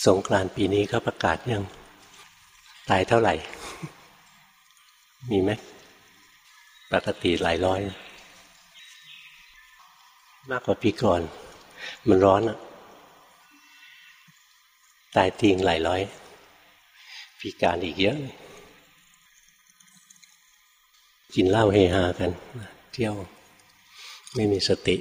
สงกรานต์ปีนี้เขาประกาศยังตายเท่าไหร่มีไหมปกติหลายร้อยมากกว่าปีก่อนมันร้อนอะตายทิ้งหลายร้อยปีการอีกเยอะกินเหล้าเฮฮากันเที่ยวไม่มีสติ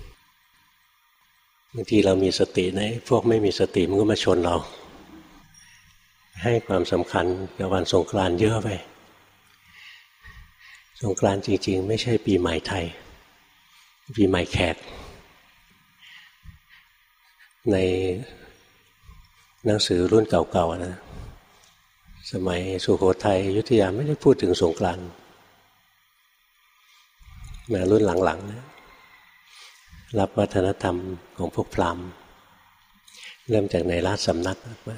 บางทีเรามีสตินะพวกไม่มีสติมันก็มาชนเราให้ความสำคัญกับวันสงกรานต์เยอะไปสงกรานต์จริงๆไม่ใช่ปีใหม่ไทยปีใหม่แขกในหนังสือรุ่นเก่าๆนะสมัยสุโขทัยอยุธยาไม่ได้พูดถึงสงกรานต์มารุ่นหลังๆนะรับวัฒนธรรมของพวกพราหมณ์เริ่มจากในราชสำนักมา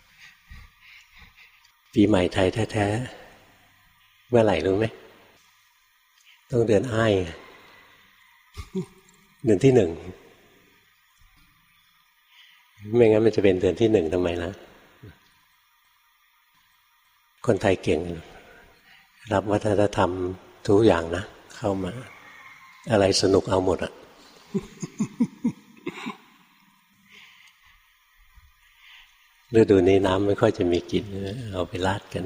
ปีใหม่ไทยแท้ๆเมื่อไหร่รู้ไหมต้องเดือนอ้ายเดือนที่1ไม่งั้นมันจะเป็นเดือนที่1ทำไมนะคนไทยเก่งรับวัฒนธรรมทุกอย่างนะเข้ามาอะไรสนุกเอาหมดอ่ะฤดูนี้น้ำไม่ค่อยจะมีกินเอาไปราดกัน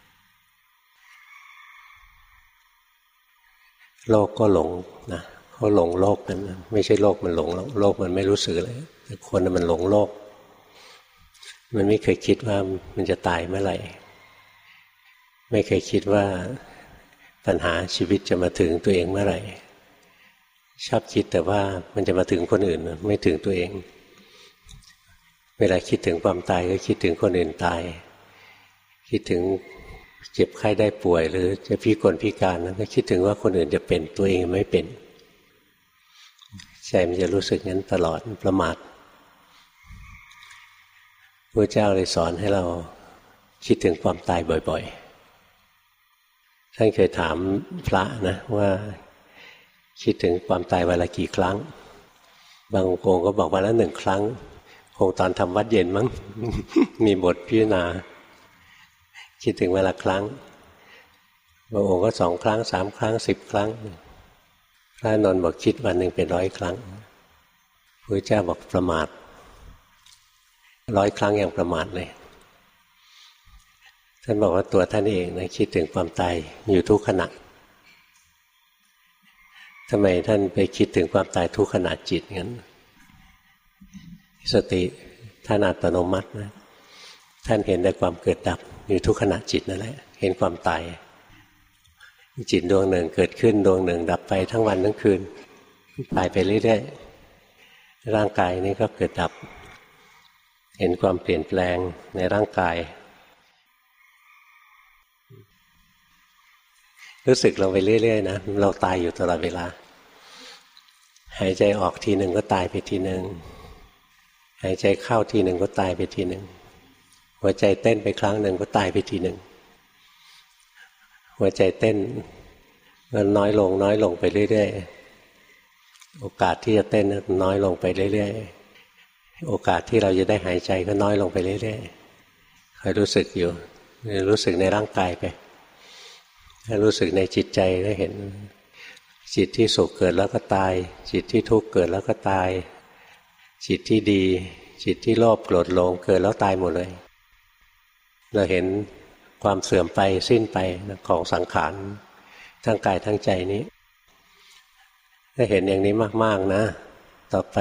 โลกก็หลงนะเขาหลงโลกกันไม่ใช่โลกมันหลงโลกมันไม่รู้สึกเลยแต่คนมันหลงโลกมันไม่เคยคิดว่ามันจะตายเมื่อไหร่ไม่เคยคิดว่าปัญหาชีวิตจะมาถึงตัวเองเมื่อไหร่ชอบคิดแต่ว่ามันจะมาถึงคนอื่นไม่ถึงตัวเองเวลาคิดถึงความตายก็คิดถึงคนอื่นตายคิดถึงเจ็บไข้ได้ป่วยหรือจะพิกลพิการก็คิดถึงว่าคนอื่นจะเป็นตัวเองไม่เป็นใจมันจะรู้สึกงั้นตลอดประมาทพระเจ้าเลยสอนให้เราคิดถึงความตายบ่อยๆท่านเคยถามพระนะว่าคิดถึงความตายวันละกี่ครั้งบางองค์ก็บอกวันละ1 ครั้งคงตอนทำวัดเย็นมั้ง มีบทพิจารณาคิดถึงวันละครั้งบางองค์ก็2 ครั้ง3 ครั้ง10 ครั้งพระนนท์บอกคิดวันหนึ่งเป็น100 ครั้งพระเจ้าบอกประมาท100 ครั้งยังประมาทเลยท่านบอกว่าตัวท่านเองนะคิดถึงความตายอยู่ทุกขณะทำไมท่านไปคิดถึงความตายทุกขณะจิตงั้นสติท่านอัตโนมัตินะท่านเห็นแต่ความเกิดดับอยู่ทุกขณะจิตนั่นแหละเห็นความตายจิตดวงหนึ่งเกิดขึ้นดวงหนึ่งดับไปทั้งวันทั้งคืนตายไปเรื่อยๆร่างกายนี้ก็เกิดดับเห็นความเปลี่ยนแปลงในร่างกายรู้สึกลงไปเรื่อยๆนะเราตายอยู่ตลอดเวลาหายใจออกทีหนึ่งก็ตายไปทีหนึ่งหายใจเข้าทีหนึ่งก็ตายไปทีหนึ่งหัวใจเต้นไปครั้งหนึ่งก็ตายไปทีหนึ่งหัวใจเต้นมันน้อยลงไปเรื่อยๆโอกาสที่จะเต้นน้อยลงไปเรื่อยๆโอกาสที่เราจะได้หายใจก็น้อยลงไปเรื่อยๆคอยรู้สึกอยู่รู้สึกในร่างกายไปถ้ารู้สึกในจิตใจก็เห็นจิตที่สุขเกิดแล้วก็ตายจิตที่ทุกข์เกิดแล้วก็ตายจิตที่ดีจิตที่โลภโกรธหลงเกิดแล้วตายหมดเลยเราเห็นความเสื่อมไปสิ้นไปของสังขารทั้งกายทั้งใจนี้ถ้าเห็นอย่างนี้มากๆนะต่อไป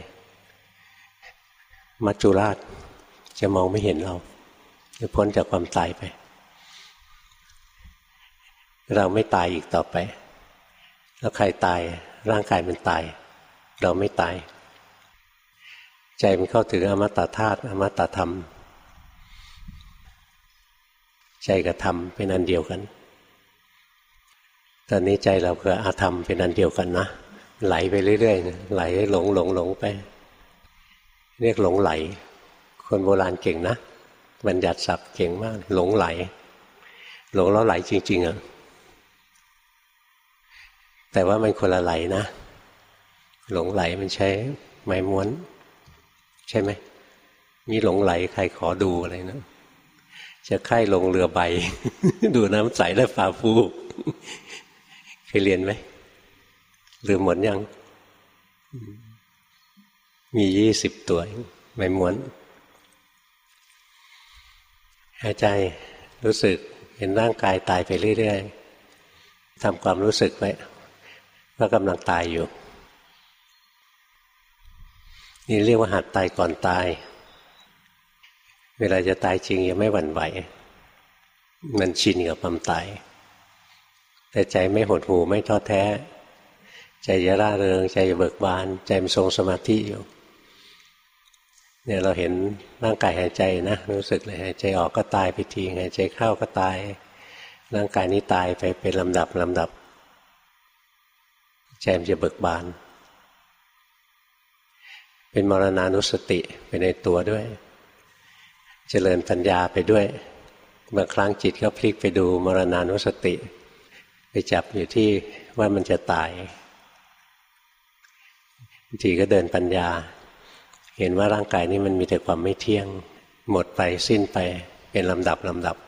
มัจจุราชจะมองไม่เห็นเราจะพ้นจากความตายไปเราไม่ตายอีกต่อไปแล้วใครตายร่างกายมันตายเราไม่ตายใจมันเข้าถึงอมตะธาตุอมตะธรรมใจกับธรรมเป็นอันเดียวกันตอนนี้ใจเรากับอาธรรมเป็นอันเดียวกันนะไหลไปเรื่อยๆไหลหลงไปเรียกหลงไหลคนโบราณเก่งนะบัญญัติศัพท์เก่งมากหลงไหลหลงแล้วไหลจริงๆอ่ะแต่ว่ามันคนละไหลนะหลงไหลมันใช้ไม้ม้วนใช่ไหมมีหลงไหลใครขอดูอะไรนะจะไข้ลงเรือใบ ดูน้ำใสและฟ้าฟูเคยเรียนไหมลืมหมดยังมี20 ตัวไม่ม้วนหายใจรู้สึกเห็นร่างกายตายไปเรื่อยๆทำความรู้สึกไว้ว่ากำลังตายอยู่นี่เรียกว่าหัดตายก่อนตายเวลาจะตายจริงยังไม่หวั่นไหวมันชินกับความตายแต่ใจไม่หดหู่ไม่ท้อแท้ใจจะร่าเริงใจจะเบิกบานใจมันทรงสมาธิอยู่เนี่ยเราเห็นร่างกายหายใจนะรู้สึกเลยหายใจออกก็ตายไปทีหายใจเข้าก็ตายร่างกายนี้ตายไปเป็นลำดับใจมันจะเบิกบานเป็นมรณานุสติไปในตัวด้วยเจริญปัญญาไปด้วยบางครั้งจิตก็พลิกไปดูมรณานุสติไปจับอยู่ที่ว่ามันจะตายบางทีก็เดินปัญญาเห็นว่าร่างกายนี้มันมีแต่ความไม่เที่ยงหมดไปสิ้นไปเป็นลำดับ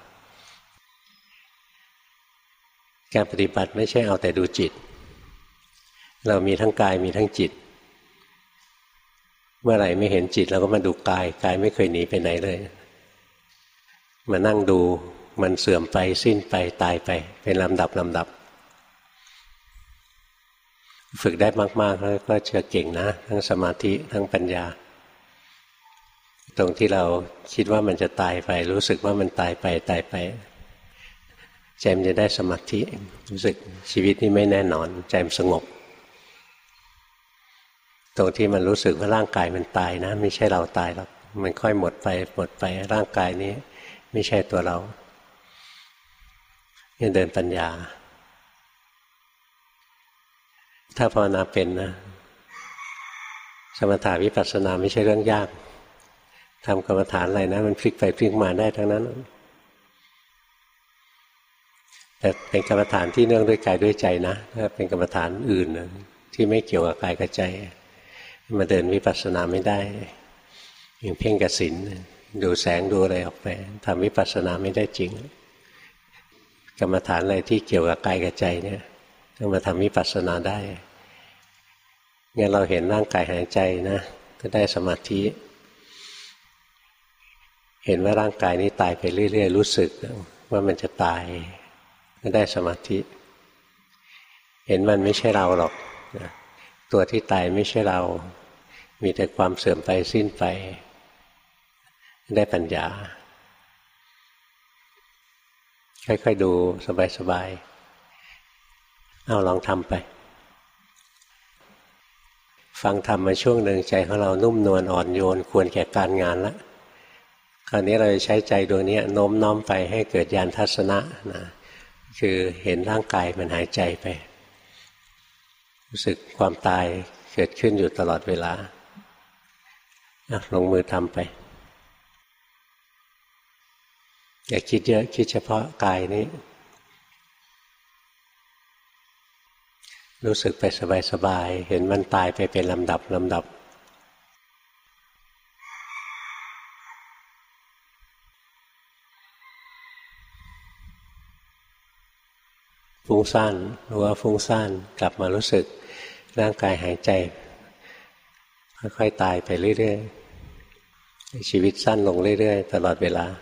การปฏิบัติไม่ใช่เอาแต่ดูจิตเรามีทั้งกายมีทั้งจิตเมื่อไหร่ไม่เห็นจิตเราก็มาดูกายกายไม่เคยหนีไปไหนเลยมานั่งดูมันเสื่อมไปสิ้นไปตายไปเป็นลำดับฝึกได้มากๆแล้วก็จะเก่งนะทั้งสมาธิทั้งปัญญาตรงที่เราคิดว่ามันจะตายไปรู้สึกว่ามันตายไปใจมันจะได้สมาธิรู้สึกชีวิตนี้ไม่แน่นอนใจมันสงบตรงที่มันรู้สึกว่าร่างกายมันตายนะไม่ใช่เราตายหรอกมันค่อยหมดไปร่างกายนี้ไม่ใช่ตัวเราเนี่ยเดินปัญญาถ้าภาวนาเป็นนะสมถะวิปัสสนาไม่ใช่เรื่องยากทำกรรมฐานอะไรนะมันพลิกไปพลิกมาได้ทั้งนั้นแต่เป็นกรรมฐานที่เนื่องด้วยกายด้วยใจนะถ้าเป็นกรรมฐานอื่นนะที่ไม่เกี่ยวกับกายกับใจมาเดินวิปัสสนาไม่ได้อย่างเพ่งกสิณดูแสงดูอะไรออกไปทำวิปัสสนาไม่ได้จริงกรรมฐานอะไรที่เกี่ยวกับกายกับใจเนี่ยต้องมาทำวิปัสสนาได้งั้นเราเห็นร่างกายหายใจนะก็ได้สมาธิเห็นว่าร่างกายนี้ตายไปเรื่อยๆรู้สึกว่ามันจะตายก็ได้สมาธิเห็นมันไม่ใช่เราหรอกตัวที่ตายไม่ใช่เรามีแต่ความเสื่อมไปสิ้นไปได้ปัญญาค่อยๆดูสบายๆเอาลองทำไปฟังธรรมมาช่วงหนึ่งใจของเรานุ่มนวลอ่อนโยนควรแก่การงานแล้วคราวนี้เราจะใช้ใจดวงนี้โน้มน้อมไปให้เกิดญาณทัศนะนะคือเห็นร่างกายมันหายใจไปรู้สึกความตายเกิดขึ้นอยู่ตลอดเวลาลงมือทำไปอย่าคิดเยอะคิดเฉพาะกายนี้รู้สึกไปสบายๆเห็นมันตายไปเป็นลำดับฟุ้งซ่านรู้ว่าฟุ้งซ่านกลับมารู้สึกร่างกายหายใจค่อยๆตายไปเรื่อยๆชีวิตสั้นลงเรื่อยๆตลอดเวลา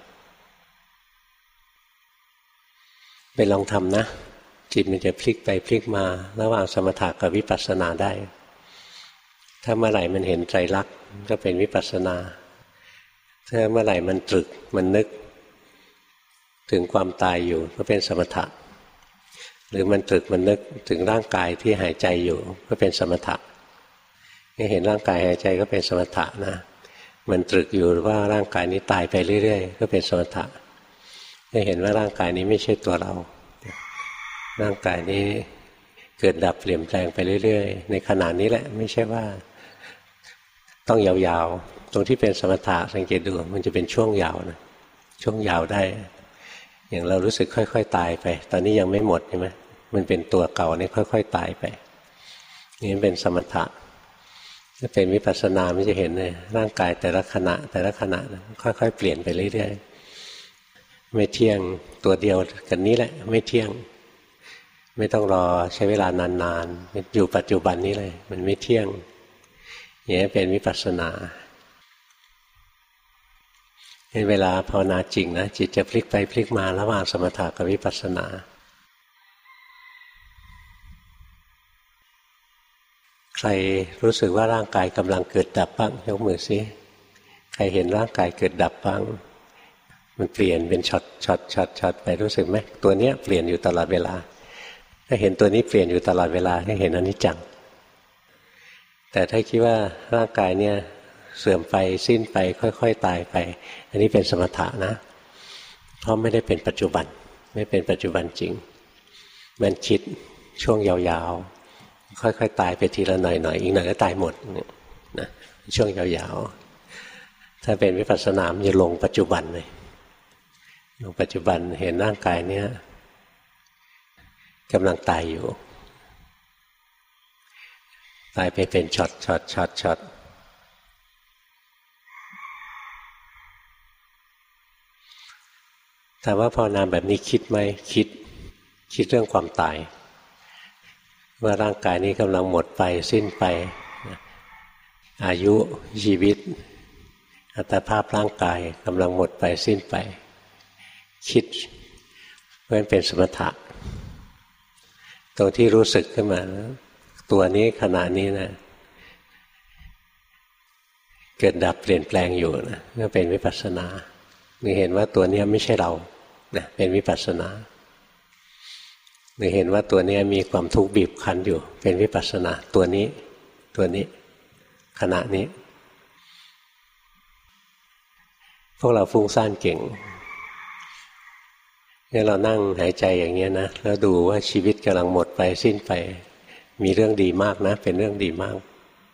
ไปลองทำนะจิตมันจะพลิกไปพลิกมาระหว่างสมถะกับวิปัสสนาได้ถ้าเมื่อไหร่มันเห็นไตรลักษณ์ก็เป็นวิปัสสนาถ้าเมื่อไหร่มันตรึกมันนึกถึงความตายอยู่ก็เป็นสมถะหรือมันตรึกมันนึกถึงร่างกายที่หายใจอยู่ก็เป็นสมถะนี่เห็นร่างกายหายใจก็เป็นสมถะนะมันตรึกอยู่ว่าร่างกายนี้ตายไปเรื่อยๆก็เป็นสมถะนี่เห็นว่าร่างกายนี้ไม่ใช่ตัวเราร่างกายนี้เกิดดับเปลี่ยนแปลงไปเรื่อยๆในขณะนี้แหละไม่ใช่ว่าต้องยาวๆตรงที่เป็นสมถะสังเกตดูมันจะเป็นช่วงยาวนะช่วงยาวได้อย่างเรารู้สึกค่อยๆตายไปตอนนี้ยังไม่หมดใช่ไหมมันเป็นตัวเก่านี่ค่อยๆตายไปนี่เป็นสมถะถ้าเป็นวิปัสสนาไม่จะเห็นเลยร่างกายแต่ละขณะแต่ละขณะค่อยๆเปลี่ยนไปเรื่อยๆไม่เที่ยงตัวเดียวกันนี้แหละไม่เที่ยงไม่ต้องรอใช้เวลานานๆอยู่ปัจจุบันนี้เลยมันไม่เที่ยงอย่างนี้เป็นวิปัสสนาเวลาภาวนาจริงนะจิตจะพลิกไปพลิกมาระหว่างสมถะกับวิปัสสนาใครรู้สึกว่าร่างกายกำลังเกิดดับบ้างยกมือซิใครเห็นร่างกายเกิดดับบ้างมันเปลี่ยนเป็นช็อตช็อตช็อตช็อตไปรู้สึกไหมตัวเนี้ยเปลี่ยนอยู่ตลอดเวลาถ้าเห็นตัวนี้เปลี่ยนอยู่ตลอดเวลาให้เห็นอนิจจังแต่ถ้าคิดว่าร่างกายเนี่ยเสื่อมไปสิ้นไปค่อยๆตายไปอันนี้เป็นสมถะนะเพราะไม่ได้เป็นปัจจุบันไม่เป็นปัจจุบันจริงมันคิดช่วงยาวๆค่อยๆตายไปทีละหน่อยๆอีกหน่อยก็ตายหมดนะช่วงยาวๆถ้าเป็นวิปัสสนามันจะลงปัจจุบันเลยลงปัจจุบันเห็นร่างกายเนี่ยกำลังตายอยู่ตายไปเป็นช็อตช็อตช็อตช็อตแต่ว่าภาวนาแบบนี้คิดไหมคิดเรื่องความตายว่าร่างกายนี้กำลังหมดไปสิ้นไปอายุชีวิตอัตภาพร่างกายกำลังหมดไปสิ้นไปคิดเพราะนั้นเป็นสมถะตรงที่รู้สึกขึ้นมาตัวนี้ขณะนี้นะเกิดดับเปลี่ยนแปลงอยู่นะก็เป็นวิปัสสนานี่เห็นว่าตัวนี้ไม่ใช่เรานะเป็นวิปัสสนานี่เห็นว่าตัวนี้มีความทุกข์บีบคั้นอยู่เป็นวิปัสสนาตัวนี้ขณะนี้พวกเราฟุ้งซ่านเก่งงั้นเรานั่งหายใจอย่างนี้นะแล้วดูว่าชีวิตกำลังหมดไปสิ้นไปมีเรื่องดีมากนะเป็นเรื่องดีมาก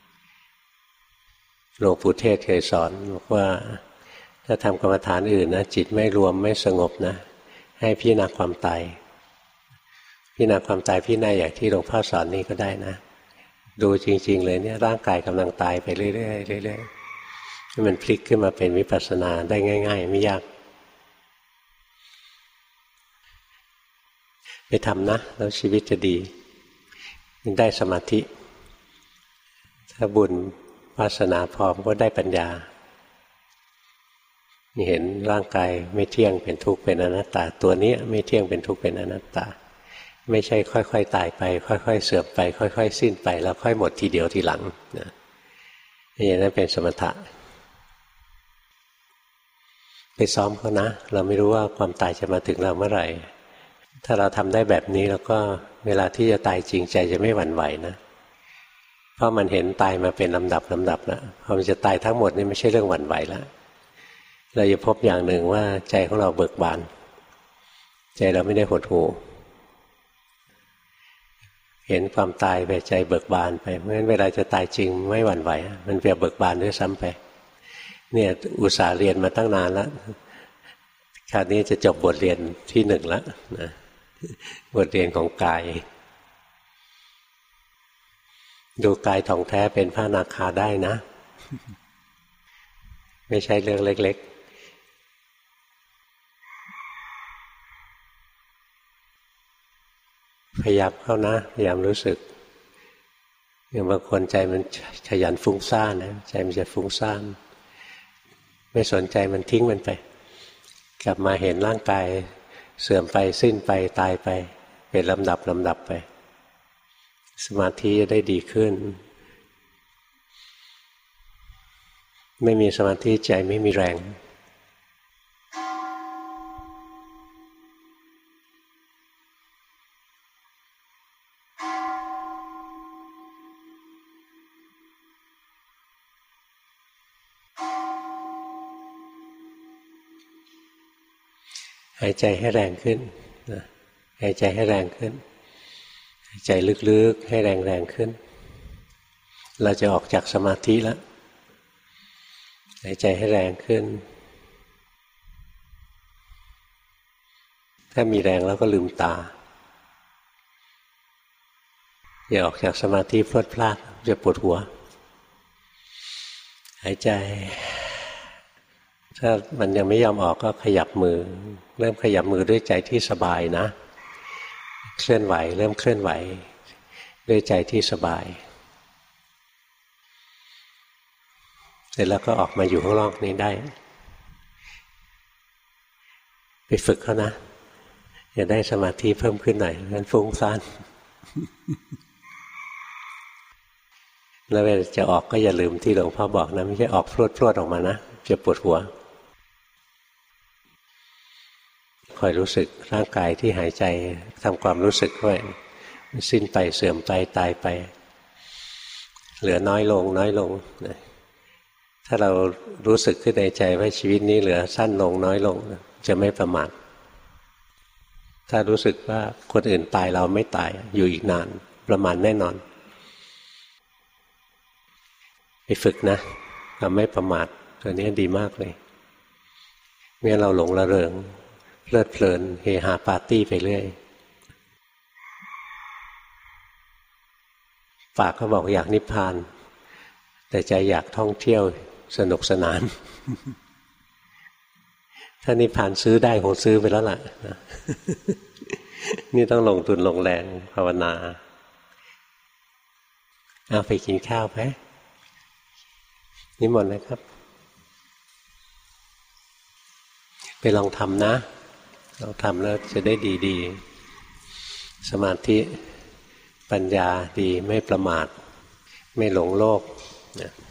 หลวงปู่เทศเคยสอนบอกว่าถ้าทำกรรมฐานอื่นนะจิตไม่รวมไม่สงบนะให้พิจารณาความตายพิจารณาความตายพิจารณาอย่างที่หลวงพ่อสอนนี้ก็ได้นะดูจริงๆเลยเนี่ยร่างกายกำลังตายไปเรื่อยๆเรื่อยๆให้มันพลิกขึ้นมาเป็นวิปัสสนาได้ง่ายๆไม่ยากไปทำนะแล้วชีวิตจะดีได้สมาธิถ้าบุญวาสนาพร้อมก็ได้ปัญญาเห็นร่างกายไม่เที่ยงเป็นทุกข์เป็นอนัตตาตัวนี้ไม่เที่ยงเป็นทุกข์เป็นอนัตตาไม่ใช่ค่อยๆตายไปค่อยๆเสื่อมไปค่อยๆสิ้นไปแล้วค่อยหมดทีเดียวทีหลังนะอย่างนั้นเป็นสมถะไปซ้อมเขานะเราไม่รู้ว่าความตายจะมาถึงเราเมื่อไหร่ถ้าเราทำได้แบบนี้แล้วก็เวลาที่จะตายจริงใจจะไม่หวั่นไหวนะเพราะมันเห็นตายมาเป็นลำดับแล้วพอมันจะตายทั้งหมดนี่ไม่ใช่เรื่องหวั่นไหวแล้วเราจะพบอย่างหนึ่งว่าใจของเราเบิกบานใจเราไม่ได้หดหู่เห็นความตายไปใจเบิกบานไปเพราะฉะนั้นเวลาจะตายจริงไม่หวั่นไหวมันเปรียบเบิกบานด้วยซ้ำไปเนี่ยอุตส่าห์เรียนมาตั้งนานแล้วคราวนี้จะจบบทเรียนที่1แล้วนะบทเรียนของกายดูกายท่องแท้เป็นพระอนาคาได้นะไม่ใช่เรื่องเล็กๆพยายามเข้านะพยายามรู้สึกอย่างบางคนใจมันขยันฟุ้งซ่านนะใจมันจะฟุ้งซ่านไม่สนใจมันทิ้งมันไปกลับมาเห็นร่างกายเสื่อมไปสิ้นไปตายไปเป็นลำดับไปสมาธิจะได้ดีขึ้นไม่มีสมาธิใจไม่มีแรงหายใจให้แรงขึ้นหายใจให้แรงขึ้นหายใจลึกๆให้แรงขึ้นเราจะออกจากสมาธิแล้วหายใจให้แรงขึ้นถ้ามีแรงแล้วก็ลืมตาอย่าออกจากสมาธิพลวดพลาดจะปวดหัวหายใจถ้ามันยังไม่ยอมออกก็ขยับมือเริ่มขยับมือด้วยใจที่สบายนะเคลื่อนไหวเริ่มเคลื่อนไหวด้วยใจที่สบายเสร็จแล้วก็ออกมาอยู่ข้างนอกนี้ได้ไปฝึกเขานะอย่าได้สมาธิเพิ่มขึ้นหน่อยงั้นฟุ้งซ่านแล้วเวลาจะออกก็อย่าลืมที่หลวงพ่อบอกนะไม่ใช่ออกพรวดๆออกมานะจะปวดหัวคอยรู้สึกร่างกายที่หายใจทำความรู้สึกด้วยสิ้นไปเสื่อมไปตายไปเหลือน้อยลงน้อยลงถ้าเรารู้สึกขึ้นในใจว่าชีวิตนี้เหลือสั้นลงน้อยลงจะไม่ประมาทถ้ารู้สึกว่าคนอื่นตายเราไม่ตายอยู่อีกนานประมาณแน่นอนไปฝึกนะเราไม่ประมาทตัวนี้ดีมากเลยเมื่อเราหลงระเริงเพลิดเพลินเฮฮาปาร์ตี้ไปเรื่อยปากก็บอกอยากนิพพานแต่ใจอยากท่องเที่ยวสนุกสนานถ้านิพพานซื้อได้คงซื้อไปแล้วล่ะนี่ต้องลงทุนลงแรงภาวนาเอาไปกินข้าวไหมนิมนต์นะครับไปลองทำนะลองทำแล้วจะได้ดีๆสมาธิปัญญาดีไม่ประมาทไม่หลงโลก